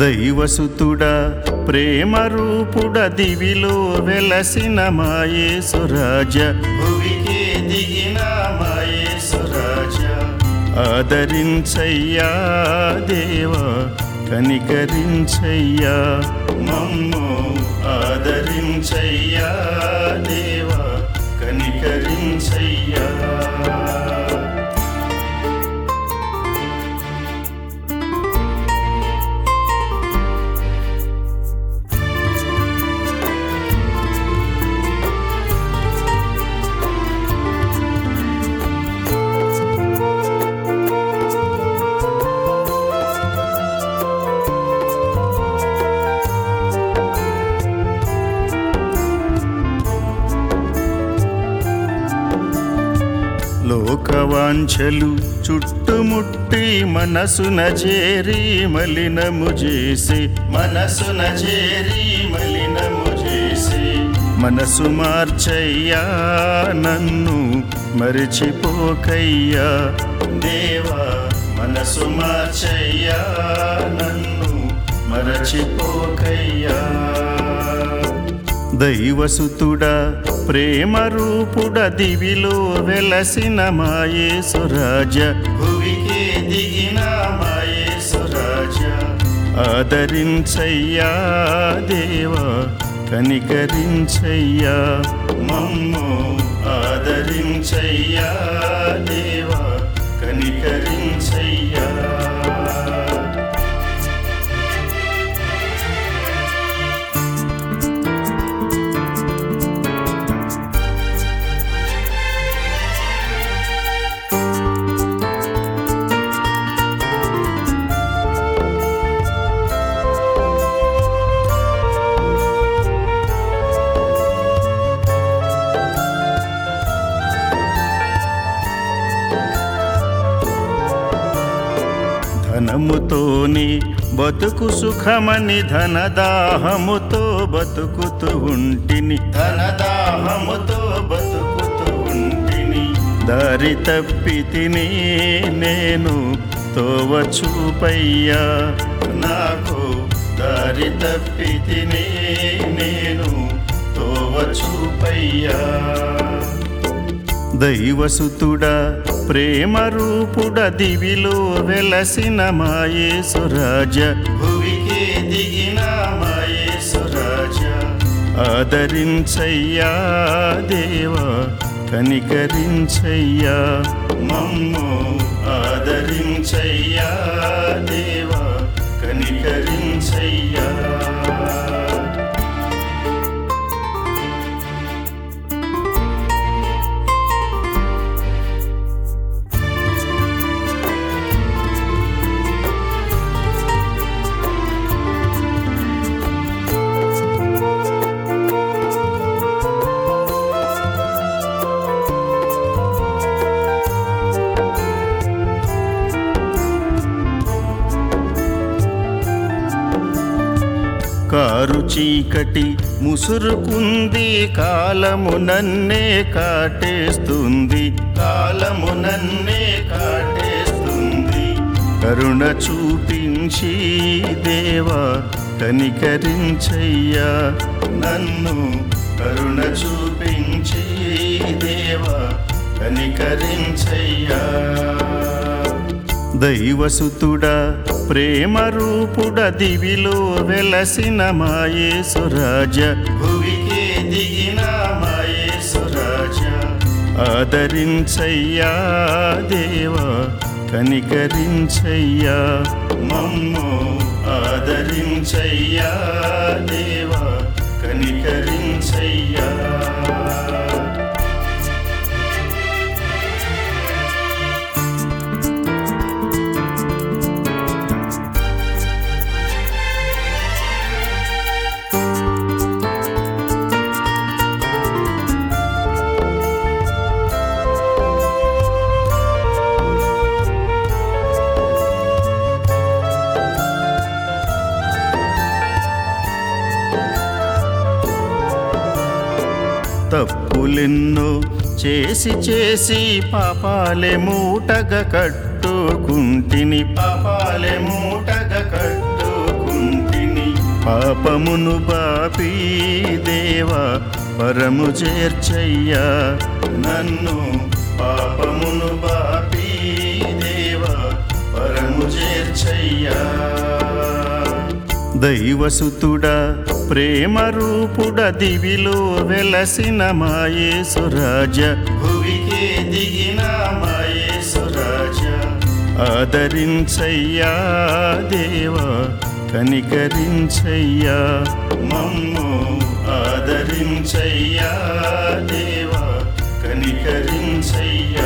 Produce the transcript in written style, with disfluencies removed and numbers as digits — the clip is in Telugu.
దైవసుతుడా ప్రేమ రూపుడ దివిలో వెలసిన మా యేసురాజ, భువికి దిగిన మా యేసురాజ, ఆదరించయ్యా దేవా కనికరించయ్యా, మమ్ము ఆదరించయ్యా దేవా కనికరించయ్యా. లోకవాంఛలు చుట్టుముట్టి మనసున చేరి మలినము చేసి, మనసున చేరి మలినము చేసి, మనసు మార్చయ్యా నన్ను మరిచిపోకయ్యా దేవా, మనసు మార్చయ్యా నన్ను మరచిపోకయ్యా. దైవసుతుడా ప్రేమ రూపుడ దివిలో వెలసిన మా యేసురాజ, భువికి దిగిన మా యేసురాజ, ఆదరించయ్యా దేవా కనికరించయ్యా, మమ్ము ఆదరించయ్యా దేవా కనికరించయ్యా. ధనముతోని బతుకు సుఖమని ధనదాహముతో బతుకుతూ ఉంటిని, ధనదాహముతో బతుకుతూ ఉంటిని, దారి తప్పితిని నేను తోవ చూపయ్యా, నాకు దారి తప్పితిని నేను తోవ చూపయ్యా. దైవసుతుడా ప్రేమ రూపుడ దివిలో వెలసిన మా యేసురాజ, భువికి దిగిన మా యేసురాజ, ఆదరించయ్యా దేవా కనికరించయ్యా, మమ్ము ఆదరించయ్యా దేవా కనికరించయ్యా. కారు చీకటి ముసురుకుంది, కాలము నన్నే కాటేస్తుంది, కాలము నన్నే కాటేస్తుంది, కరుణ చూపించి దేవా కనికరించయ్యా నన్ను, కరుణ చూపించి దేవా కనికరించయ్యా. దైవసుతుడా ప్రేమ రూపుడ దివిలో వెలసిన మా యేసురాజ, భువికి దిగిన మా యేసురాజ, ఆదరించయ్యా దేవా కనికరించయ్యా, మమ్ము ఆదరించయ్యా దేవా కనికరించయ్యా. తప్పులెన్నో చేసి చేసి పాపాలే మూటగా కట్టుకుంటిని, పాపాలే మూటగా కట్టుకుంటిని, పాపమును బాపి దేవా పరము చేర్చయ్యా నన్ను పాపమును బాపి దేవా పరము చేర్చయ్యా దైవసుతుడా ప్రేమ రూపుడ దివిలో వెలసిన మాయేసురాజ భువికే దిగిన మాయేసురాజ ఆదరించయ్యా దేవా కనికరించయ్యా మమ్ము ఆదరించయ్యా దేవా కనికరించయ్యా